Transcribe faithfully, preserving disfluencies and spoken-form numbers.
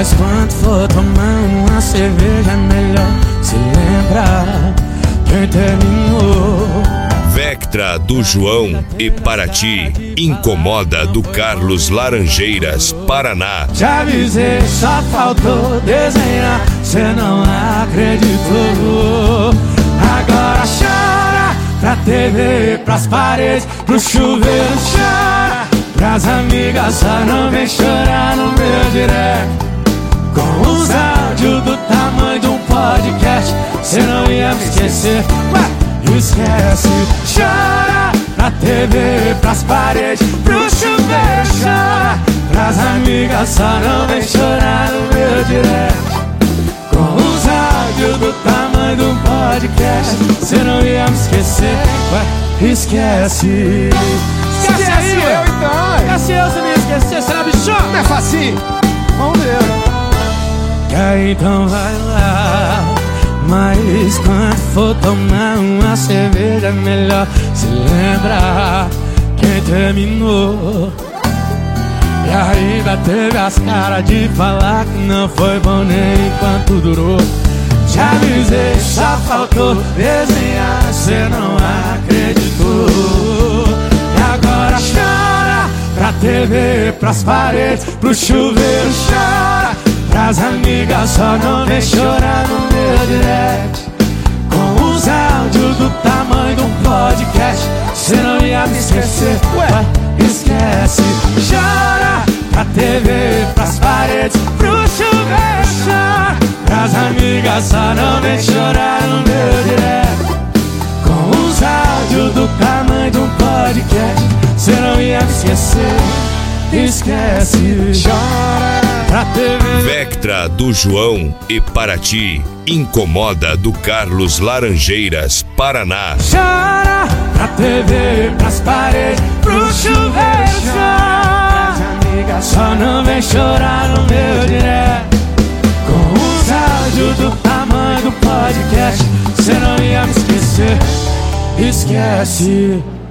Mas quando for tomar uma cerveja é melhor se lembrar quem terminou. Vectra do João e Paraty, Incomoda do Carlos Laranjeiras, Paraná. Já avisei, só faltou desenhar, cê não acreditou. Agora chora pra T V, pras paredes, pro chuveiro chora. Pras amigas só não vem chorar no meu direct. Com os áudios do tamanho de um podcast, cê não ia me esquecer. Ué, esquece. Chora pra T V, pras paredes, pro chuveiro chora. Pras amigas só não vem chorar no meu direct. Com os áudios do tamanho de um podcast, cê não ia me esquecer. Ué, esquece. Esquece aí, eu então. Esquece eu, se me esquecer, será bichão? Não é facinho. Vamos ver. Que então vai lá. Mas quando for tomar uma cerveja é melhor se lembrar quem terminou. E ainda teve as caras de falar que não foi bom nem enquanto durou. Já avisei, só faltou desenhar, cê não acreditou. E agora chora pra T V, pras paredes, pro chuveiro chora. Pras amigas só não vem chorar no meu direct. Com os áudios do tamanho de um podcast, cê não ia me esquecer. Ué, esquece. Chora pra T V, pras paredes, pro chuveiro chora. Pras amigas só não vem chorar no meu direct. Com os áudios do tamanho de um podcast, cê não ia me esquecer. Esquece. Chora pra T V. Vectra do João e Paraty, Incomoda do Carlos Laranjeiras, Paraná. Chora pra T V, pras paredes, pro chuveiro chora. Só não vem chorar no meu direct. Com os áudios do tamanho do podcast, cê não ia me esquecer. Esquece.